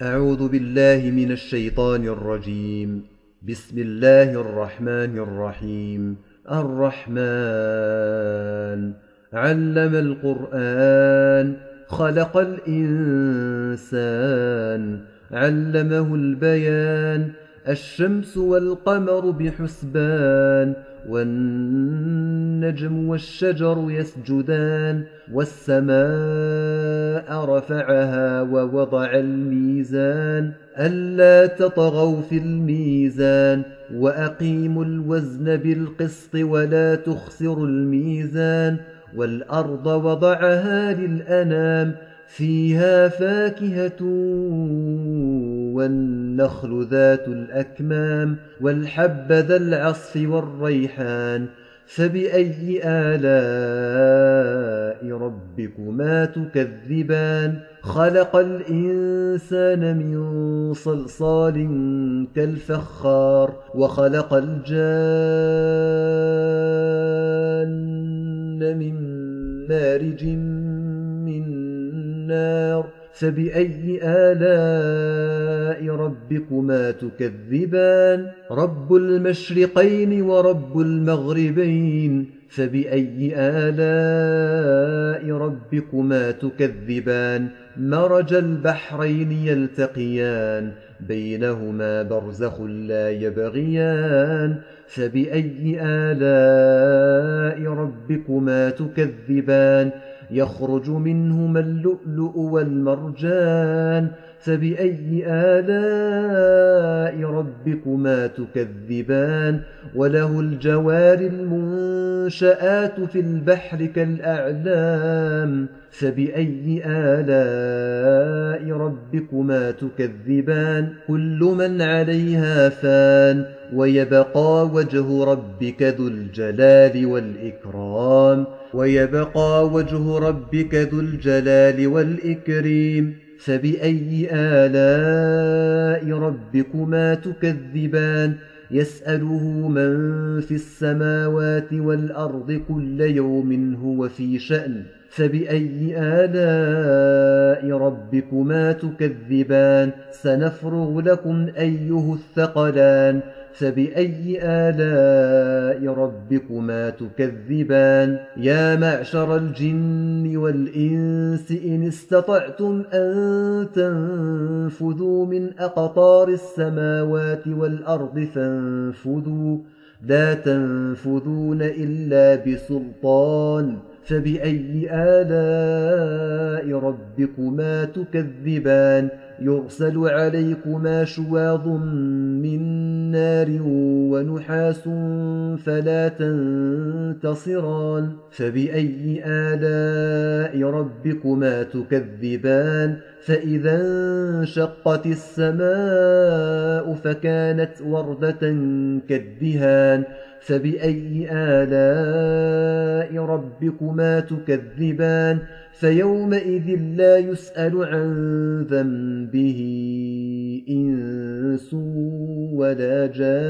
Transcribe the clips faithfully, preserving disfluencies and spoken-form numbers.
أعوذ بالله من الشيطان الرجيم. بسم الله الرحمن الرحيم. الرحمن علم القرآن، خلق الإنسان، علمه البيان. الشمس والقمر بحسبان، والنجم والشجر يسجدان، والسماء رفعها ووضع الميزان ألا تطغوا في الميزان، وأقيموا الوزن بالقسط ولا تخسروا الميزان. والأرض وضعها للأنام، فيها فاكهة والنخل ذات الأكمام، والحب ذا العصف والريحان. فبأي آلاء ربكما تكذبان؟ خلق الإنسان من صلصال كالفخار، وخلق الجان من مارج من نار. فبأي آلاء ربكما تكذبان؟ رب المشرقين ورب المغربين. فبأي آلاء ربكما تكذبان؟ مرج البحرين يلتقيان، بينهما برزخ لا يبغيان. فبأي آلاء ربكما تكذبان؟ يخرج منهما اللؤلؤ والمرجان. فبأي آلاء ربكما تكذبان؟ وله الجوار المنشآت في البحر كالأعلام. فبأي آلاء ربكما تكذبان؟ كل من عليها فان، ويبقى وجه ربك ذو الجلال والإكرام ويبقى وجه ربك ذو الجلال والإكرام. فبأي آلاء ربكما تكذبان؟ يسأله من في السماوات والأرض كل يوم هو في شأن. فبأي آلاء ربكما تكذبان؟ سنفرغ لكم أيها الثقلان. فبأي آلاء ربكما تكذبان؟ يا معشر الجن والإنس إن استطعتم أن تنفذوا من أقطار السماوات والأرض فانفذوا، لا تنفذون إلا بسلطان. فبأي آلاء ربكما تكذبان؟ يرسل عليكما شواظ من نار ونحاس فلا تنتصران. فبأي آلاء ربكما تكذبان؟ فإذا انشقت السماء فكانت وردة كالدهان. فبأي آلاء ربكما تكذبان؟ فيومئذ لا يسأل عن ذنبه إنس ولا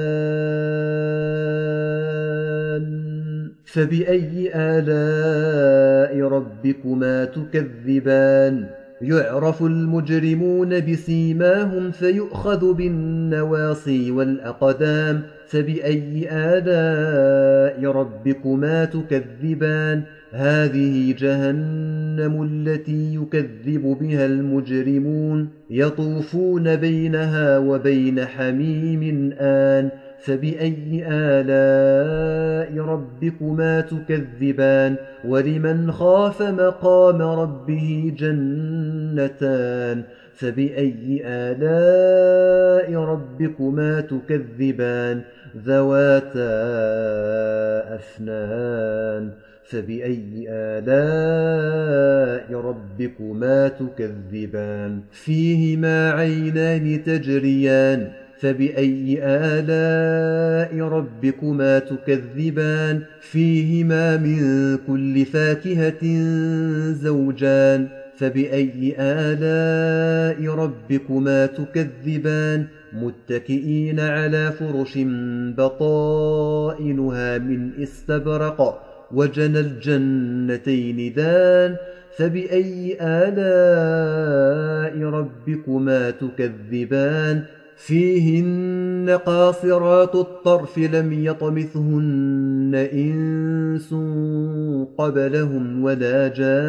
جان. فبأي آلاء ربكما تكذبان؟ يعرف المجرمون بسيماهم فيؤخذ بالنواصي والأقدام. فبأي آلاء ربكما تكذبان؟ هذه جهنم التي يكذب بها المجرمون، يطوفون بينها وبين حميم آن. فبأي آلاء ربكما تكذبان؟ ولمن خاف مقام ربه جنتان. فبأي آلاء ربكما تكذبان؟ ذواتا أفنان. فبأي آلاء ربكما تكذبان؟ فيهما عينان تجريان. فبأي آلاء ربكما تكذبان؟ فيهما من كل فاكهة زوجان. فبأي آلاء ربكما تكذبان؟ متكئين على فرش بطائنها من استبرق، وجنى الجنتين دان. فبأي آلاء ربكما تكذبان فيهن قاصرات الطرف لم يطمثهن إنس قبلهم ولا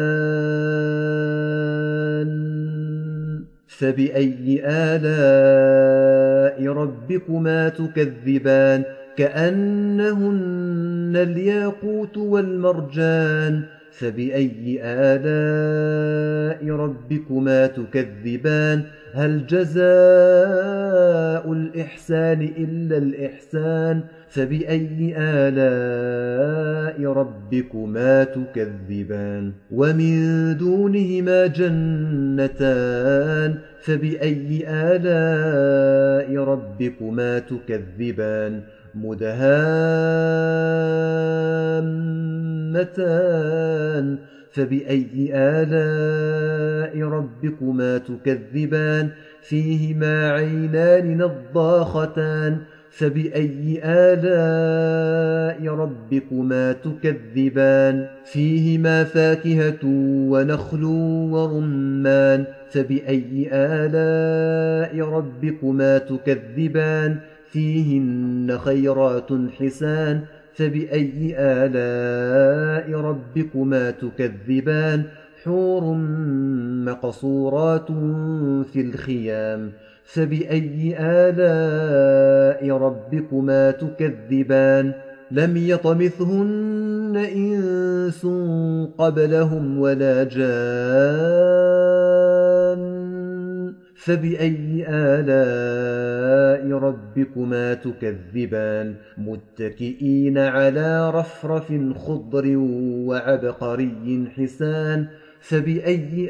جان فبأي آلاء ربكما تكذبان كأنهن الياقوت والمرجان فبأي آلاء ربكما تكذبان هل جزاء الإحسان إلا الإحسان فبأي آلاء ربكما تكذبان ومن دونهما جنتان فبأي آلاء ربكما تكذبان مدهامتان فبأي آلاء ربكما تكذبان فيهما عينان نضاختان فبأي آلاء ربكما تكذبان فيهما فاكهة ونخل ورمان فبأي آلاء ربكما تكذبان فيهن خيرات حسان فبأي آلاء ربكما تكذبان حور مقصورات في الخيام فبأي آلاء ربكما تكذبان لم يطمثهن إنس قبلهم ولا جان فبأي آلاء ربكما تكذبان متكئين على رفرف خضر وعبقري حسان فبأي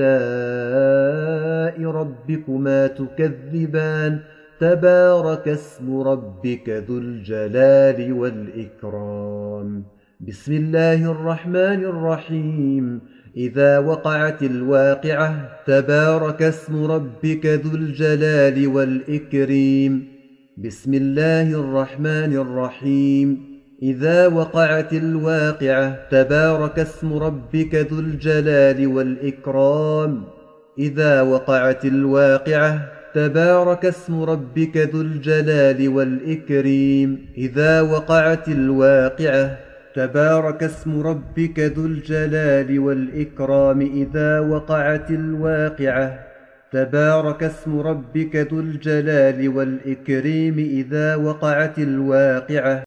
آلاء ربكما تكذبان تبارك اسم ربك ذو الجلال والإكرام بسم الله الرحمن الرحيم إذا وقعت الواقعة تبارك اسم ربك ذو الجلال والإكرام بسم الله الرحمن الرحيم إذا وقعت الواقعة تبارك اسم ربك ذو الجلال والإكرام إذا وقعت الواقعة تبارك اسم ربك ذو الجلال والإكرام إذا وقعت الواقعة تبارك اسم ربك ذو الجلال والإكرام إذا وقعت الواقعة تبارك اسم ربك ذو الجلال والإكرام إذا وقعت الواقعة